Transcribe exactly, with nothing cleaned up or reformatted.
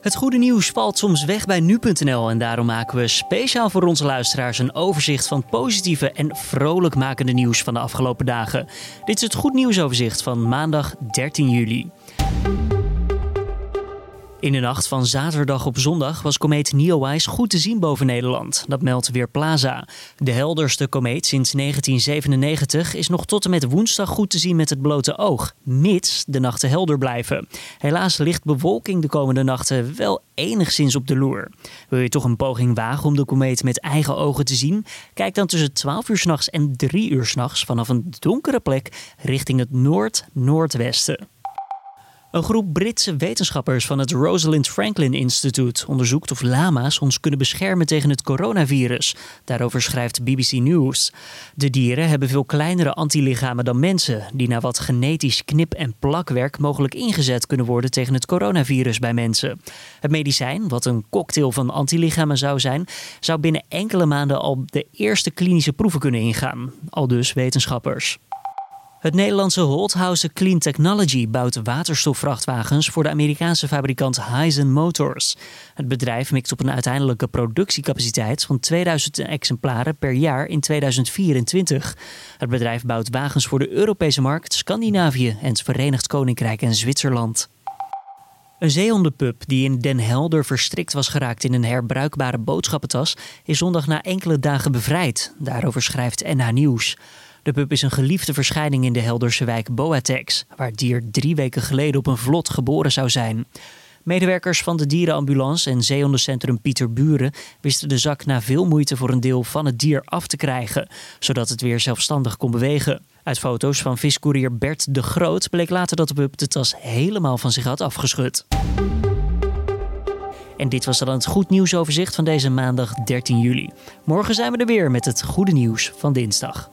Het goede nieuws valt soms weg bij nu punt n l en daarom maken we speciaal voor onze luisteraars een overzicht van positieve en vrolijkmakende nieuws van de afgelopen dagen. Dit is het goed nieuwsoverzicht van maandag dertien juli. In de nacht van zaterdag op zondag was komeet Neowise goed te zien boven Nederland. Dat meldt Weerplaza. De helderste komeet sinds negentien zevenennegentig is nog tot en met woensdag goed te zien met het blote oog, mits de nachten helder blijven. Helaas ligt bewolking de komende nachten wel enigszins op de loer. Wil je toch een poging wagen om de komeet met eigen ogen te zien? Kijk dan tussen twaalf uur 's nachts en drie uur 's nachts vanaf een donkere plek richting het noord-noordwesten. Een groep Britse wetenschappers van het Rosalind Franklin Institute onderzoekt of lama's ons kunnen beschermen tegen het coronavirus. Daarover schrijft B B C News. De dieren hebben veel kleinere antilichamen dan mensen, die na wat genetisch knip- en plakwerk mogelijk ingezet kunnen worden tegen het coronavirus bij mensen. Het medicijn, wat een cocktail van antilichamen zou zijn, zou binnen enkele maanden al de eerste klinische proeven kunnen ingaan. Aldus wetenschappers. Het Nederlandse Holthausen Clean Technology bouwt waterstofvrachtwagens voor de Amerikaanse fabrikant Hyzon Motors. Het bedrijf mikt op een uiteindelijke productiecapaciteit van tweeduizend exemplaren per jaar in tweeduizend vierentwintig. Het bedrijf bouwt wagens voor de Europese markt, Scandinavië en het Verenigd Koninkrijk en Zwitserland. Een zeehondenpup die in Den Helder verstrikt was geraakt in een herbruikbare boodschappentas is zondag na enkele dagen bevrijd. Daarover schrijft N H Nieuws. De pup is een geliefde verschijning in de Helderse wijk Boatex, waar het dier drie weken geleden op een vlot geboren zou zijn. Medewerkers van de dierenambulance en zeehondencentrum Pieter Buren wisten de zak na veel moeite voor een deel van het dier af te krijgen, zodat het weer zelfstandig kon bewegen. Uit foto's van viscourier Bert de Groot bleek later dat de pup de tas helemaal van zich had afgeschud. En dit was dan het goed nieuwsoverzicht van deze maandag dertien juli. Morgen zijn we er weer met het goede nieuws van dinsdag.